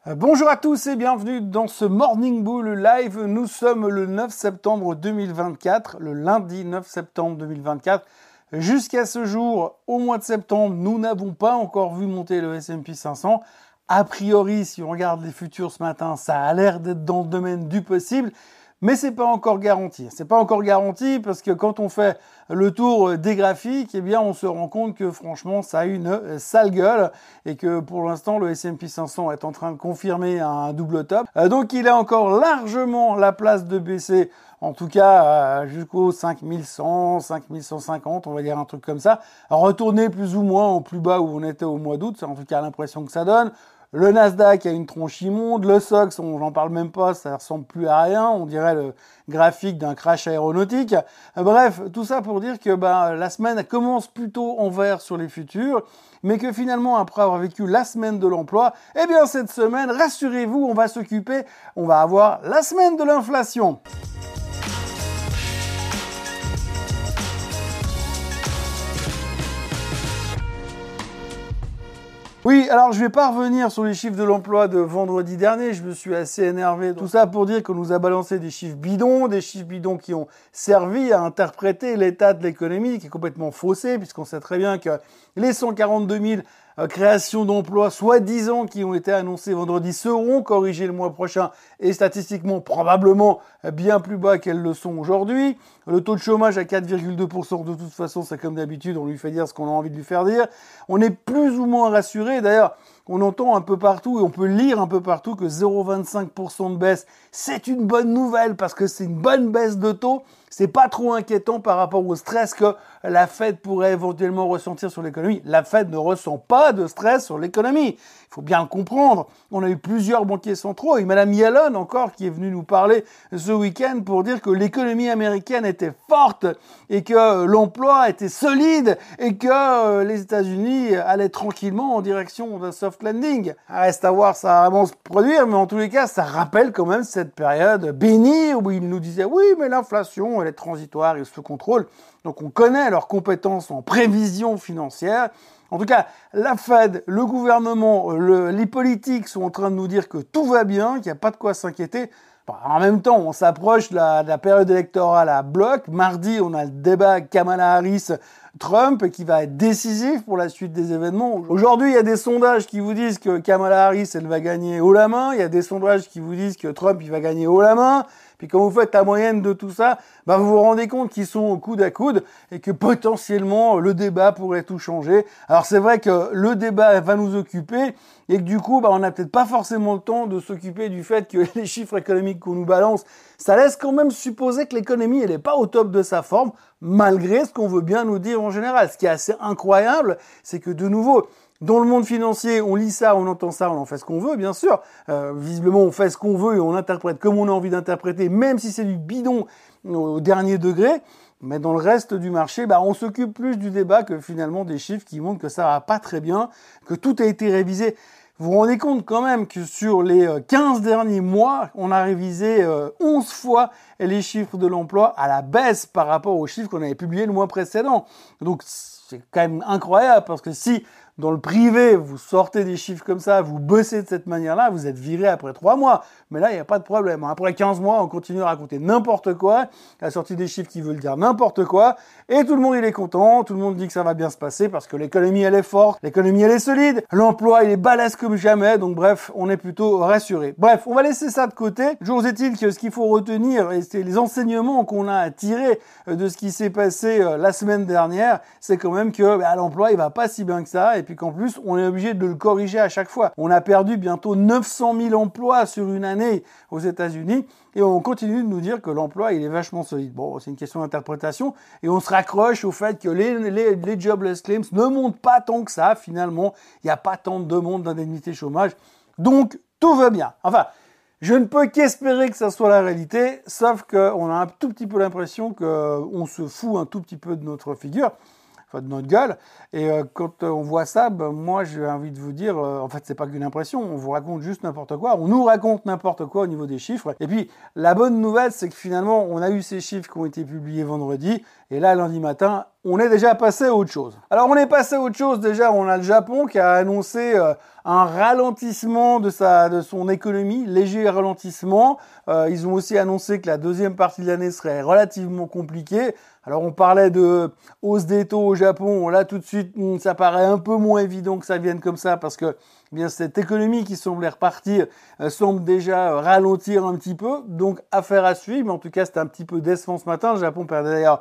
Bonjour à tous et bienvenue dans ce Morning Bull Live. Nous sommes le 9 septembre 2024, le lundi 9 septembre 2024. Jusqu'à ce jour, au mois de septembre, nous n'avons pas encore vu monter le S&P 500. A priori, si on regarde les futurs ce matin, ça a l'air d'être dans le domaine du possible. Mais c'est pas encore garanti. C'est pas encore garanti parce que quand on fait le tour des graphiques, eh bien, on se rend compte que franchement, ça a une sale gueule et que pour l'instant, le S&P 500 est en train de confirmer un double top. Donc, il a encore largement la place de baisser, en tout cas, jusqu'au 5100, 5150, on va dire un truc comme ça. Retourner plus ou moins au plus bas où on était au mois d'août, c'est en tout cas l'impression que ça donne. Le Nasdaq a une tronche immonde, le SOX, j'en parle même pas, ça ressemble plus à rien, on dirait le graphique d'un crash aéronautique. Bref, tout ça pour dire que la semaine commence plutôt en vert sur les futurs, mais que finalement, après avoir vécu la semaine de l'emploi, eh bien cette semaine, rassurez-vous, on va avoir la semaine de l'inflation. Oui, alors je vais pas revenir sur les chiffres de l'emploi de vendredi dernier, je me suis assez énervé. Tout ça pour dire qu'on nous a balancé des chiffres bidons qui ont servi à interpréter l'état de l'économie qui est complètement faussé, puisqu'on sait très bien que les 142 000 créations d'emplois soi-disant qui ont été annoncées vendredi seront corrigées le mois prochain et statistiquement probablement bien plus bas qu'elles le sont aujourd'hui. Le taux de chômage à 4,2%, de toute façon, c'est comme d'habitude, on lui fait dire ce qu'on a envie de lui faire dire. On est plus ou moins rassuré. D'ailleurs, on entend un peu partout et on peut lire un peu partout que 0,25% de baisse, c'est une bonne nouvelle parce que c'est une bonne baisse de taux. C'est pas trop inquiétant par rapport au stress que la Fed pourrait éventuellement ressentir sur l'économie. La Fed ne ressent pas de stress sur l'économie. Il faut bien le comprendre. On a eu plusieurs banquiers centraux et Madame Yellen encore qui est venue nous parler ce week-end pour dire que l'économie américaine était forte et que l'emploi était solide et que les États-Unis allaient tranquillement en direction d'un soft landing. Reste à voir ça va vraiment se produire, mais en tous les cas, ça rappelle quand même cette période bénie où ils nous disaient oui, mais l'inflation, elle est transitoire, elle se contrôle. Donc on connaît leurs compétences en prévision financière. En tout cas, la Fed, le gouvernement, les politiques sont en train de nous dire que tout va bien, qu'il n'y a pas de quoi s'inquiéter. En même temps, on s'approche de la période électorale à bloc. Mardi, on a le débat Kamala Harris-Trump qui va être décisif pour la suite des événements. Aujourd'hui, il y a des sondages qui vous disent que Kamala Harris, elle va gagner haut la main. Il y a des sondages qui vous disent que Trump, il va gagner haut la main. Puis quand vous faites la moyenne de tout ça, vous vous rendez compte qu'ils sont coude à coude et que potentiellement le débat pourrait tout changer. Alors c'est vrai que le débat va nous occuper et que du coup, on n'a peut-être pas forcément le temps de s'occuper du fait que les chiffres économiques qu'on nous balance, ça laisse quand même supposer que l'économie, elle n'est pas au top de sa forme, malgré ce qu'on veut bien nous dire en général. Ce qui est assez incroyable, c'est que de nouveau, dans le monde financier, on lit ça, on entend ça, on en fait ce qu'on veut, bien sûr. Visiblement, on fait ce qu'on veut et on interprète comme on a envie d'interpréter, même si c'est du bidon au dernier degré. Mais dans le reste du marché, on s'occupe plus du débat que finalement des chiffres qui montrent que ça va pas très bien, que tout a été révisé. Vous vous rendez compte quand même que sur les 15 derniers mois, on a révisé 11 fois les chiffres de l'emploi à la baisse par rapport aux chiffres qu'on avait publiés le mois précédent. Donc c'est quand même incroyable parce que si dans le privé, vous sortez des chiffres comme ça, vous bossez de cette manière-là, vous êtes viré après 3 mois. Mais là, il n'y a pas de problème. Après 15 mois, on continue à raconter n'importe quoi, la sortie des chiffres qui veulent dire n'importe quoi, et tout le monde, il est content, tout le monde dit que ça va bien se passer parce que l'économie, elle est forte, l'économie, elle est solide, l'emploi, il est balèze comme jamais, donc bref, on est plutôt rassuré. Bref, on va laisser ça de côté. Toujours est-il que ce qu'il faut retenir, et c'est les enseignements qu'on a tirés de ce qui s'est passé la semaine dernière, c'est quand même que l'emploi, il va pas si bien que ça, et puis qu'en plus, on est obligé de le corriger à chaque fois. On a perdu bientôt 900 000 emplois sur une année aux États-Unis et on continue de nous dire que l'emploi, il est vachement solide. Bon, c'est une question d'interprétation et on se raccroche au fait que les jobless claims ne montent pas tant que ça. Finalement, il n'y a pas tant de demandes d'indemnité chômage. Donc, tout va bien. Enfin, je ne peux qu'espérer que ça soit la réalité, sauf qu'on a un tout petit peu l'impression qu'on se fout un tout petit peu de notre figure. Enfin, de notre gueule. Et quand on voit ça, moi, j'ai envie de vous dire, en fait, c'est pas qu'une impression, on vous raconte juste n'importe quoi, on nous raconte n'importe quoi au niveau des chiffres. Et puis, la bonne nouvelle, c'est que finalement, on a eu ces chiffres qui ont été publiés vendredi, et là, lundi matin, on est déjà passé à autre chose. Alors on est passé à autre chose déjà, on a le Japon qui a annoncé un ralentissement de son économie, léger ralentissement. Ils ont aussi annoncé que la deuxième partie de l'année serait relativement compliquée. Alors on parlait de hausse des taux au Japon, là tout de suite ça paraît un peu moins évident que ça vienne comme ça parce que bien cette économie qui semblait repartir semble déjà ralentir un petit peu, donc affaire à suivre, mais en tout cas c'était un petit peu décevant ce matin, le Japon perdait d'ailleurs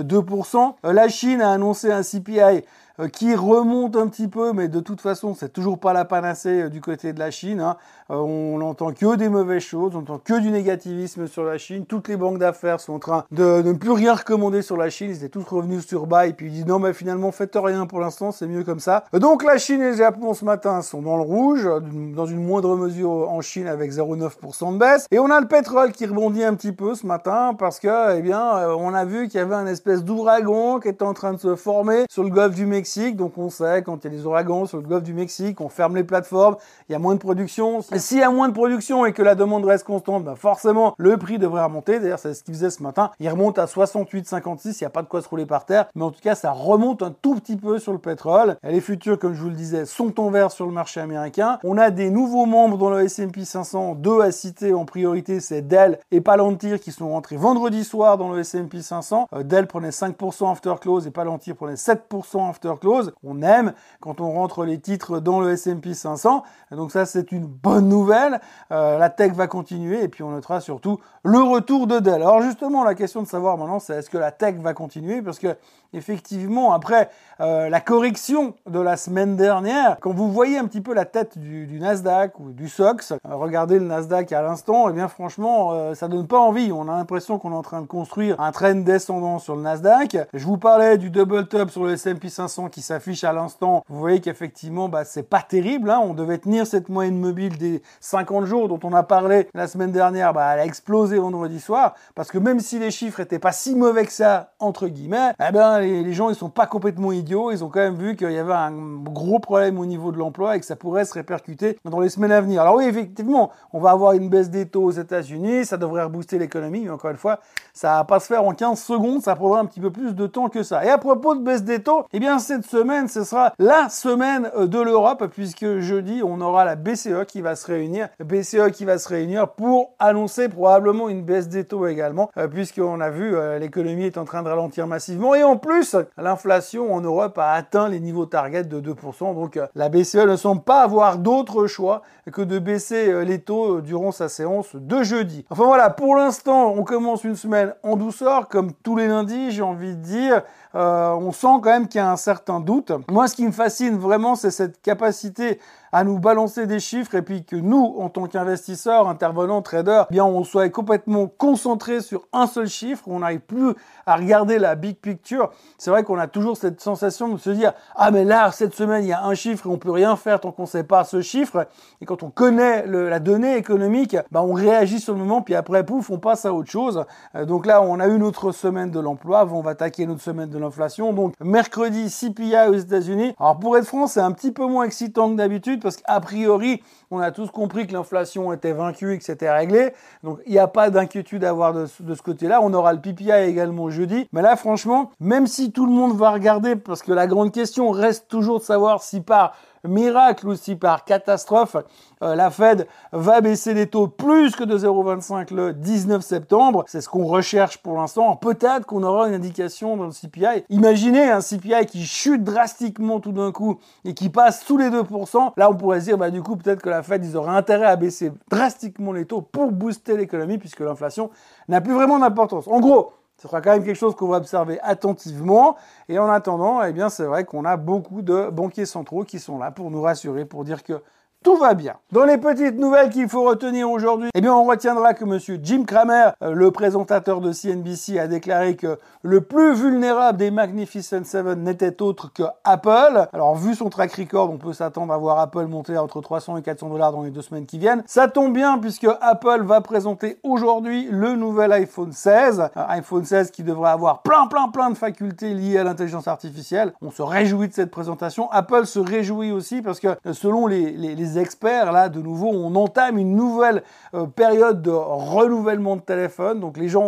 2%. La Chine a annoncé un CPI qui remonte un petit peu, mais de toute façon, c'est toujours pas la panacée du côté de la Chine. Hein. On n'entend que des mauvaises choses, on n'entend que du négativisme sur la Chine. Toutes les banques d'affaires sont en train de ne plus rien recommander sur la Chine. Ils étaient tous revenus sur bas et puis ils disent non, mais finalement, faites rien pour l'instant, c'est mieux comme ça. Donc la Chine et le Japon ce matin sont dans le rouge, dans une moindre mesure en Chine avec 0,9% de baisse. Et on a le pétrole qui rebondit un petit peu ce matin parce que, eh bien, on a vu qu'il y avait un espèce d'ouragan qui était en train de se former sur le golfe du Mexique. Donc on sait, quand il y a des ouragans sur le golfe du Mexique, on ferme les plateformes, il y a moins de production. Et s'il y a moins de production et que la demande reste constante, bah forcément, le prix devrait remonter. D'ailleurs, c'est ce qu'il faisait ce matin. Il remonte à 68,56, il n'y a pas de quoi se rouler par terre. Mais en tout cas, ça remonte un tout petit peu sur le pétrole. Et les futurs, comme je vous le disais, sont en vert sur le marché américain. On a des nouveaux membres dans le S&P 500, deux à citer en priorité, c'est Dell et Palantir qui sont rentrés vendredi soir dans le S&P 500. Dell prenait 5% after close et Palantir prenait 7% after close. On aime quand on rentre les titres dans le S&P 500. Donc ça, c'est une bonne nouvelle. La tech va continuer et puis on notera surtout le retour de Dell. Alors justement, la question de savoir maintenant, c'est est-ce que la tech va continuer? Parce que effectivement, après la correction de la semaine dernière, quand vous voyez un petit peu la tête du Nasdaq ou du SOX, regardez le Nasdaq à l'instant, et bien franchement, ça donne pas envie. On a l'impression qu'on est en train de construire un trend descendant sur le Nasdaq. Je vous parlais du double top sur le S&P 500 qui s'affiche à l'instant. Vous voyez qu'effectivement, c'est pas terrible. Hein. On devait tenir cette moyenne mobile des 50 jours dont on a parlé la semaine dernière. Elle a explosé vendredi soir parce que même si les chiffres étaient pas si mauvais que ça, entre guillemets, eh ben les gens ils sont pas complètement idiots. Ils ont quand même vu qu'il y avait un gros problème au niveau de l'emploi et que ça pourrait se répercuter dans les semaines à venir. Alors oui, effectivement, on va avoir une baisse des taux aux États-Unis. Ça devrait rebooster l'économie, mais encore une fois, ça va pas se faire en 15 secondes. Ça prendra un petit peu plus de temps que ça. Et à propos de baisse des taux, eh bien cette semaine, ce sera la semaine de l'Europe puisque jeudi, on aura la BCE qui va se réunir. BCE qui va se réunir pour annoncer probablement une baisse des taux également puisqu'on a vu l'économie est en train de ralentir massivement et en plus, l'inflation en Europe a atteint les niveaux target de 2%. Donc la BCE ne semble pas avoir d'autre choix que de baisser les taux durant sa séance de jeudi. Enfin voilà, pour l'instant, on commence une semaine en douceur, comme tous les lundis, j'ai envie de dire. On sent quand même qu'il y a un certain doute. Moi, ce qui me fascine vraiment, c'est cette capacité à nous balancer des chiffres et puis que nous, en tant qu'investisseurs, intervenants, traders, bien, on soit complètement concentré sur un seul chiffre. On n'arrive plus à regarder la big picture. C'est vrai qu'on a toujours cette sensation de se dire « Ah, mais là, cette semaine, il y a un chiffre et on peut rien faire tant qu'on ne sait pas ce chiffre. » Et quand on connaît la donnée économique, on réagit sur le moment puis après, pouf, on passe à autre chose. Donc là, on a eu notre semaine de l'emploi. Avant, on va attaquer notre semaine de l'inflation. Donc, mercredi, CPI aux États-Unis. Alors, pour être franc, c'est un petit peu moins excitant que d'habitude parce qu'a priori, on a tous compris que l'inflation était vaincue et que c'était réglé. Donc, il n'y a pas d'inquiétude à avoir de ce côté-là. On aura le PPI également jeudi. Mais là, franchement, même si tout le monde va regarder, parce que la grande question reste toujours de savoir si par miracle ou si par catastrophe, la Fed va baisser les taux plus que de 0,25 le 19 septembre. C'est ce qu'on recherche pour l'instant. Peut-être qu'on aura une indication dans le CPI. Imaginez un CPI qui chute drastiquement tout d'un coup et qui passe sous les 2%. Là, on pourrait se dire, du coup, peut-être que la Fed, ils auraient intérêt à baisser drastiquement les taux pour booster l'économie puisque l'inflation n'a plus vraiment d'importance. En gros, ce sera quand même quelque chose qu'on va observer attentivement. Et en attendant, eh bien, c'est vrai qu'on a beaucoup de banquiers centraux qui sont là pour nous rassurer, pour dire que tout va bien. Dans les petites nouvelles qu'il faut retenir aujourd'hui, eh bien, on retiendra que monsieur Jim Cramer, le présentateur de CNBC, a déclaré que le plus vulnérable des Magnificent Seven n'était autre que Apple. Alors, vu son track record, on peut s'attendre à voir Apple monter à entre 300 et 400 $ dans les 2 semaines qui viennent. Ça tombe bien puisque Apple va présenter aujourd'hui le nouvel iPhone 16. iPhone 16 qui devrait avoir plein de facultés liées à l'intelligence artificielle. On se réjouit de cette présentation. Apple se réjouit aussi parce que selon les experts, là, de nouveau, on entame une nouvelle période de renouvellement de téléphone. Donc, les gens ont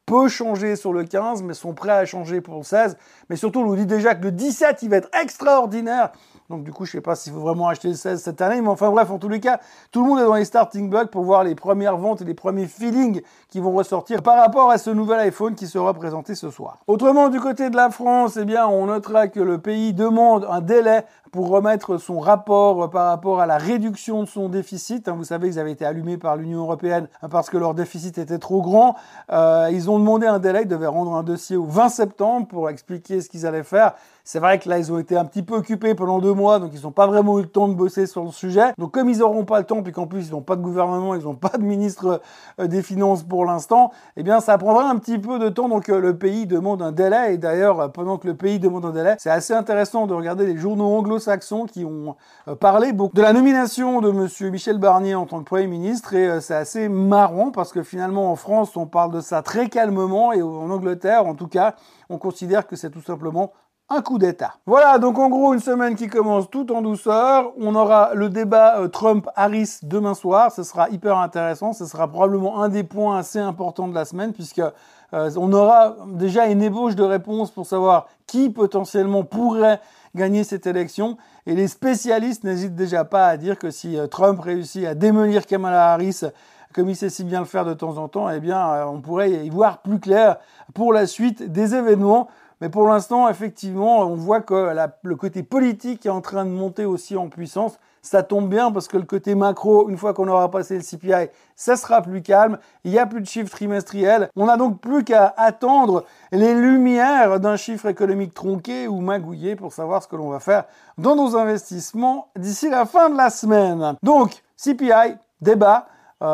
peut changer sur le 15, mais sont prêts à changer pour le 16. Mais surtout, on nous dit déjà que le 17, il va être extraordinaire. Donc du coup, je sais pas s'il faut vraiment acheter le 16 cette année, mais enfin bref, en tous les cas, tout le monde est dans les starting blocks pour voir les premières ventes et les premiers feelings qui vont ressortir par rapport à ce nouvel iPhone qui sera présenté ce soir. Autrement, du côté de la France, eh bien, on notera que le pays demande un délai pour remettre son rapport par rapport à la réduction de son déficit. Vous savez, ils avaient été allumés par l'Union européenne parce que leur déficit était trop grand. Ils ont demandé un délai, ils devaient rendre un dossier au 20 septembre pour expliquer ce qu'ils allaient faire. C'est vrai que là, ils ont été un petit peu occupés pendant 2 mois, donc ils n'ont pas vraiment eu le temps de bosser sur le sujet. Donc comme ils n'auront pas le temps, puis qu'en plus ils n'ont pas de gouvernement, ils n'ont pas de ministre des Finances pour l'instant, eh bien ça prendra un petit peu de temps. Donc le pays demande un délai. Et d'ailleurs, pendant que le pays demande un délai, c'est assez intéressant de regarder les journaux anglo-saxons qui ont parlé beaucoup de la nomination de monsieur Michel Barnier en tant que Premier ministre. Et c'est assez marrant parce que finalement en France, on parle de ça très calmement, et en Angleterre, en tout cas, on considère que c'est tout simplement un coup d'État. Voilà, donc en gros, une semaine qui commence tout en douceur. On aura le débat Trump-Harris demain soir. Ce sera hyper intéressant. Ce sera probablement un des points assez importants de la semaine, puisque on aura déjà une ébauche de réponse pour savoir qui potentiellement pourrait gagner cette élection. Et les spécialistes n'hésitent déjà pas à dire que si Trump réussit à démolir Kamala Harris, comme il sait si bien le faire de temps en temps, eh bien, on pourrait y voir plus clair pour la suite des événements. Mais pour l'instant, effectivement, on voit que le côté politique est en train de monter aussi en puissance. Ça tombe bien parce que le côté macro, une fois qu'on aura passé le CPI, ça sera plus calme. Il n'y a plus de chiffres trimestriels. On n'a donc plus qu'à attendre les lumières d'un chiffre économique tronqué ou magouillé pour savoir ce que l'on va faire dans nos investissements d'ici la fin de la semaine. Donc, CPI, débat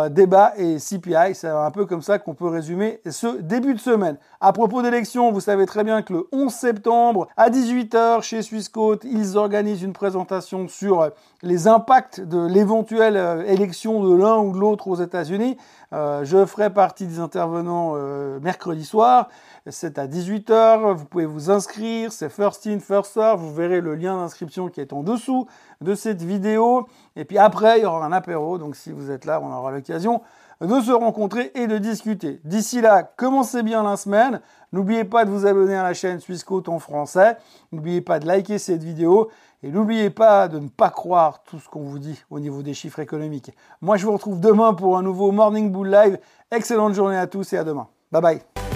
et CPI, c'est un peu comme ça qu'on peut résumer ce début de semaine. À propos d'élections, vous savez très bien que le 11 septembre, à 18h, chez Swissquote, ils organisent une présentation sur les impacts de l'éventuelle élection de l'un ou de l'autre aux États-Unis. Je ferai partie des intervenants mercredi soir. C'est à 18h, vous pouvez vous inscrire, c'est first in, first serve, vous verrez le lien d'inscription qui est en dessous de cette vidéo. Et puis après, il y aura un apéro, donc si vous êtes là, on aura l'occasion de se rencontrer et de discuter. D'ici là, commencez bien la semaine. N'oubliez pas de vous abonner à la chaîne Swissquote en français. N'oubliez pas de liker cette vidéo. Et n'oubliez pas de ne pas croire tout ce qu'on vous dit au niveau des chiffres économiques. Moi, je vous retrouve demain pour un nouveau Morning Bull Live. Excellente journée à tous et à demain. Bye bye.